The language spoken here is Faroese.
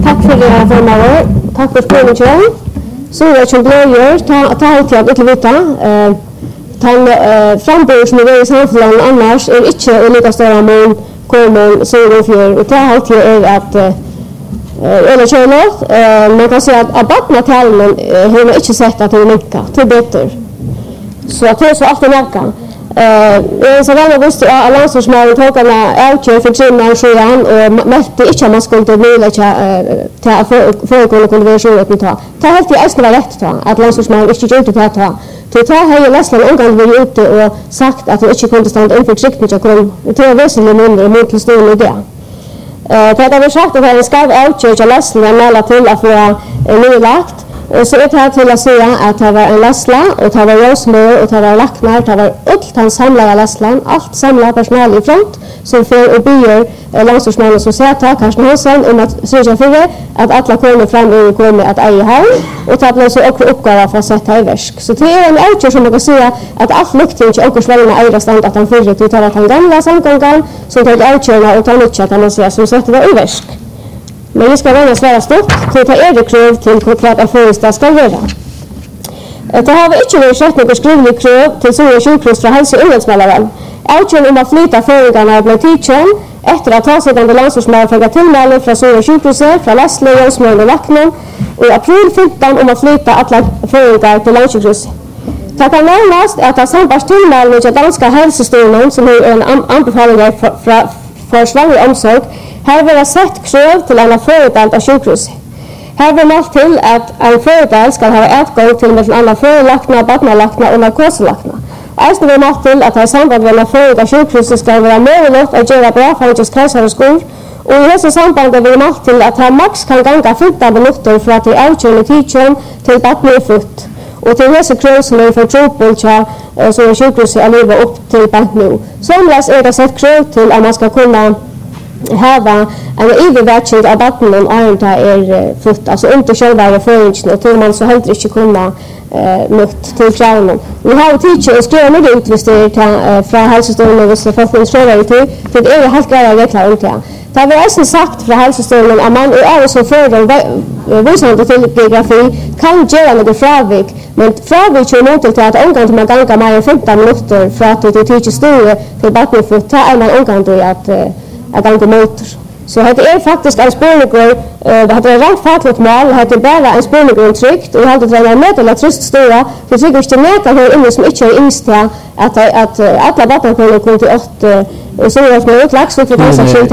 tack för det förmåner. Tack för spelningen. Så jag som blöjer ta allt jag vill veta. Frambor som är i samhället annars är inte olika stora mån kommer så för och ta allt är att eller kärlek. Man kan säga att barnatalen har inte sett att det är mycket till bättre. Så att det är så ofta näka. Så var det just att landslagsmannen tog en avgör för 3 år sedan och mätte inte att man skulle möjliggöra till föregående konversationer med ta. Det är helt enkelt rätt att landslagsmannen inte gjorde det ta. Till ta har ju Leslie en gång varit ute och sagt att det inte kunde stanna inför tryckningen och det är väsentligt mindre mot till stor idé. Det har sagt att det är en skarv avgör till Leslie att mäla till att få nylagt. Och så är det här till att säga att det var en lassla och det var rosmör och det var lacknar, det var allt han samlade lasslan, allt samlade personal i front som för och byr landslagsmannen som säger att Karsten Hansen om att sörja för att alla kommer fram och kommer att äga här och det blir så också uppgåva för att sätta i versk. Så det är en avgör som man kan säga att allt luktar inte och sväljarna ägda stand att han förut till att han gamla samgången som tar avgörna och tar nyttja att man säger som sätter det i versk. Men vi ska vara svära stort till att ta krav till vad en förestad ska göra. Det har vi inte varit sett något skrivligt krav till Sora sjukhus från hälso- och inlandsmällaren. Avgörande om att flytta föringarna blev tidsen efter att ha sedan landslagsmällaren fick tillmälen från Sora sjukhuset, från Leslie, Rosmör och Lacknen i april 15 om att flytta alla föringar till landsjukhuset. Det kan närmast att ha sambars tillmälen till danska hälsostyrelsen som är en anbefaling för svanger omsorg. Här vill jag sett krav till en föredel av sjukhus. Här vill man till att en föredel ska ha utgång till med alla förelakna, badnalakna och narkoselakna. Alltså vill man till att ha samband med en föredel av sjukhus ska vara möjligt att göra bra för att stressa och skor. Och i dessa samband vill man till att ha max kan ganga 15 minuter för att det är avkörande tidsen till badnefot. Och till dessa krav som är för tropolcha så sjukhus är livet upp till badnu. Somras är det sett krav till att man ska kunna hava en övervägning av vattnen och armta är fått alltså inte själva föringen och till man så helt inte kunna mött till kraven. Vi har teacher och skriver nu ut visst det från hälsostyrelsen och så får skriva till det är helt klara regler om det. Det har vi sagt från hälsostyrelsen att man är så för visande till geografi kan göra något fravik men fravik är nog till att omgång man gånger mer än 15 minuter för att det teacher styr till vattenfot är man omgång till att gånga motor. Så det är faktiskt en spårnigård, det hade rent fattligt mål, det är bara en spårnigård tryckt och jag hade tränat med eller trist stora, det tycker inte näka här inne som inte är inställd att alla vatten kommer till 8 så är det med ett lax och